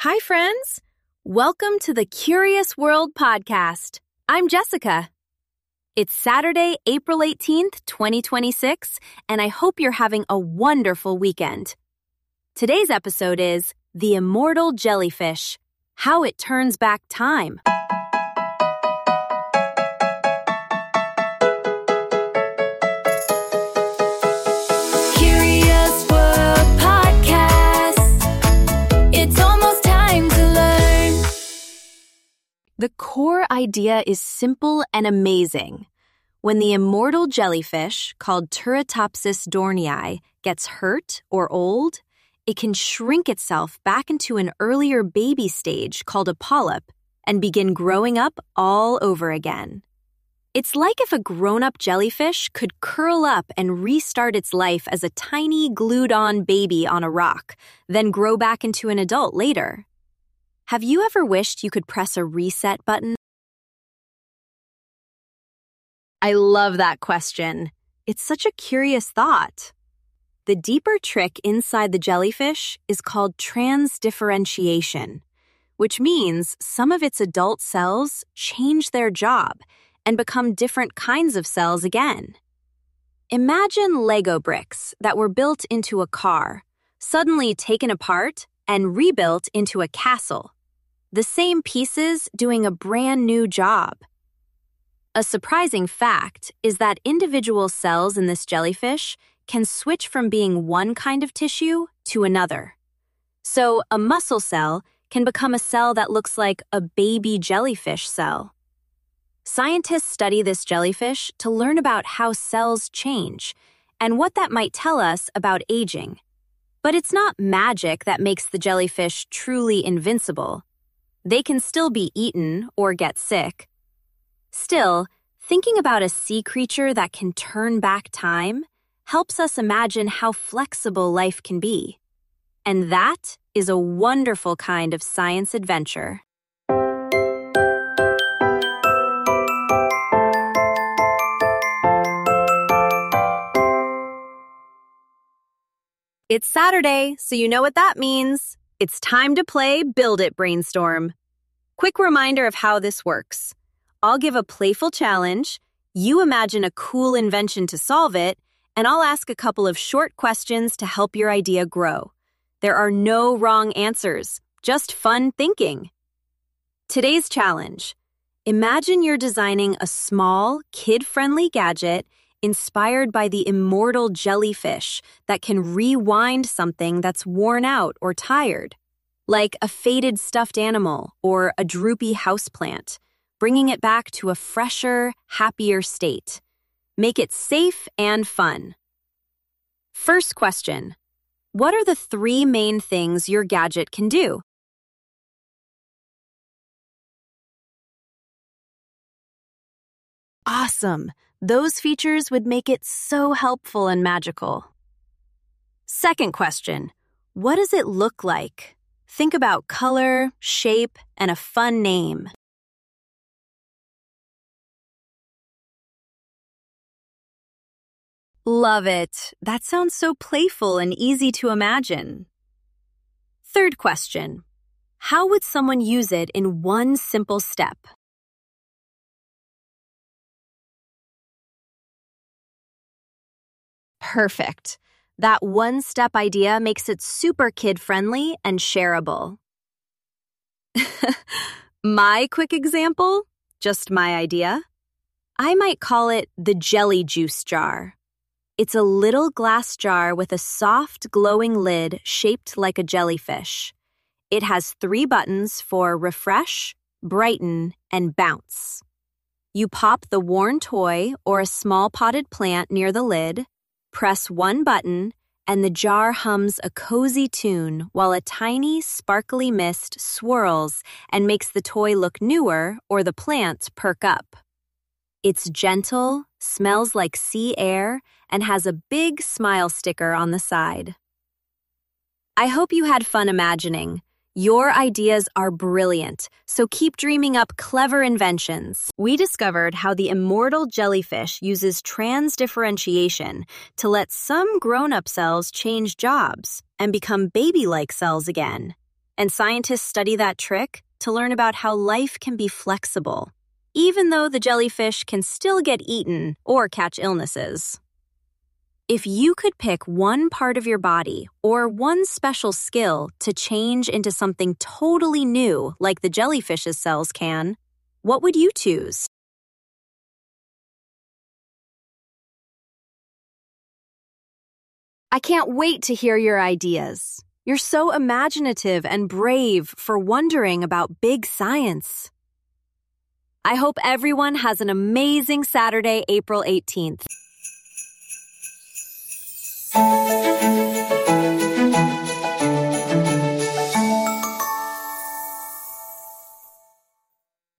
Hi, friends. Welcome to the Curious World podcast. I'm Jessica. It's Saturday, April 18th, 2026, and I hope you're having a wonderful weekend. Today's episode is The Immortal Jellyfish, How It Turns Back Time. The core idea is simple and amazing. When the immortal jellyfish, called Turritopsis dohrnii, gets hurt or old, it can shrink itself back into an earlier baby stage called a polyp and begin growing up all over again. It's like if a grown-up jellyfish could curl up and restart its life as a tiny, glued-on baby on a rock, then grow back into an adult later. Have you ever wished you could press a reset button? I love that question. It's such a curious thought. The deeper trick inside the jellyfish is called transdifferentiation, which means some of its adult cells change their job and become different kinds of cells again. Imagine Lego bricks that were built into a car, suddenly taken apart and rebuilt into a castle. The same pieces doing a brand new job. A surprising fact is that individual cells in this jellyfish can switch from being one kind of tissue to another. So a muscle cell can become a cell that looks like a baby jellyfish cell. Scientists study this jellyfish to learn about how cells change and what that might tell us about aging. But it's not magic that makes the jellyfish truly invincible. They can still be eaten or get sick. Still, thinking about a sea creature that can turn back time helps us imagine how flexible life can be. And that is a wonderful kind of science adventure. It's Saturday, so you know what that means. It's time to play Build It Brainstorm. Quick reminder of how this works. I'll give a playful challenge, you imagine a cool invention to solve it, and I'll ask a couple of short questions to help your idea grow. There are no wrong answers, just fun thinking. Today's challenge. Imagine you're designing a small, kid-friendly gadget inspired by the immortal jellyfish that can rewind something that's worn out or tired, like a faded stuffed animal or a droopy houseplant, bringing it back to a fresher, happier state. Make it safe and fun. First question. What are the 3 main things your gadget can do? Awesome! Those features would make it so helpful and magical. Second question. What does it look like? Think about color, shape, and a fun name. Love it. That sounds so playful and easy to imagine. Third question. How would someone use it in one simple step? Perfect. That one-step idea makes it super kid-friendly and shareable. My quick example? Just my idea? I might call it the jelly juice jar. It's a little glass jar with a soft, glowing lid shaped like a jellyfish. It has 3 buttons for refresh, brighten, and bounce. You pop the worn toy or a small potted plant near the lid, press one button, and the jar hums a cozy tune while a tiny, sparkly mist swirls and makes the toy look newer or the plant perk up. It's gentle, smells like sea air, and has a big smile sticker on the side. I hope you had fun imagining. Your ideas are brilliant, so keep dreaming up clever inventions. We discovered how the immortal jellyfish uses transdifferentiation to let some grown-up cells change jobs and become baby-like cells again. And scientists study that trick to learn about how life can be flexible, even though the jellyfish can still get eaten or catch illnesses. If you could pick one part of your body or one special skill to change into something totally new like the jellyfish's cells can, what would you choose? I can't wait to hear your ideas. You're so imaginative and brave for wondering about big science. I hope everyone has an amazing Saturday, April 18th.